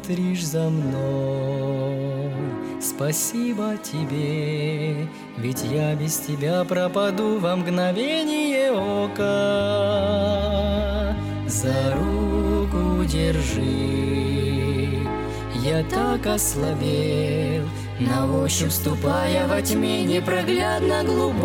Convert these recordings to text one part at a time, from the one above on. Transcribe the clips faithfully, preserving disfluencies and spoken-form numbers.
смотришь за мной. Спасибо тебе, ведь я без тебя пропаду во мгновение ока. За руку держи, я так ослабел, на ощупь ступая во тьме непроглядно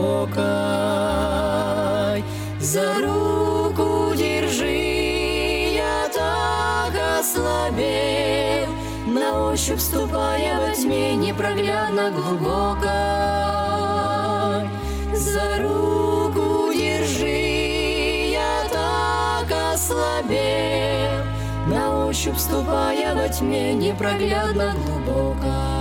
глубокой. За руку держи, я так ослабел, на ощупь ступая во тьме непроглядно глубокой. За руку держи, я так ослабел, на ощупь ступая во тьме непроглядно глубокой.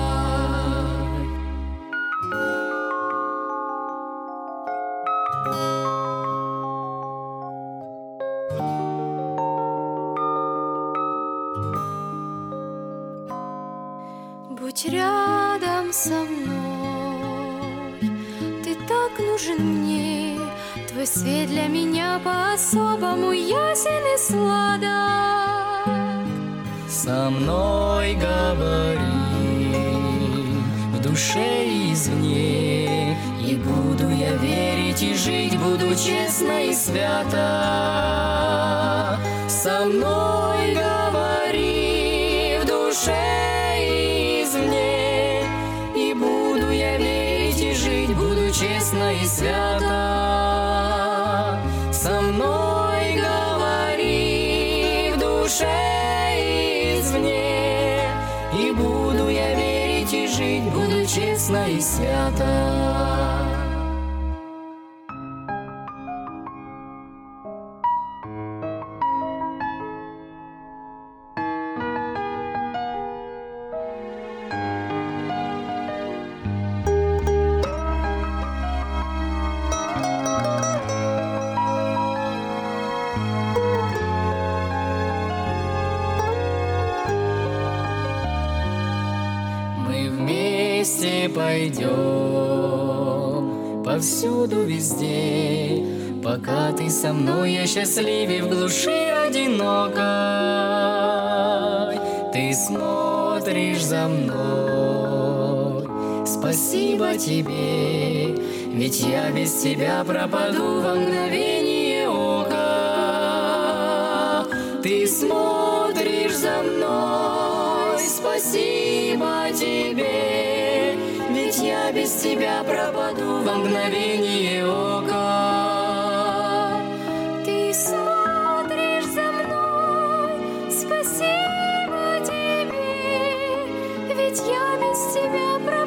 Будь рядом со мной, ты так нужен мне, твой свет для меня по-особому ясен и сладок. Со мной говори, в душе и извне, и буду я верить и жить, буду честно и свято. Со мной говори, в душе и извне, и буду я верить и жить, буду честно и свято. Со мной говори, в душе и извне, и буду я верить и жить, буду честно и свято. Вместе пойдем повсюду, везде, пока ты со мной, я счастливей в глуши одинокой. Ты смотришь за мной, спасибо тебе, ведь я без тебя пропаду во мгновение ока. Ты смотришь за мной, спасибо тебе, ведь я без тебя пропаду во мгновение ока. Ты смотришь за мной, спасибо тебе, ведь я без тебя пропаду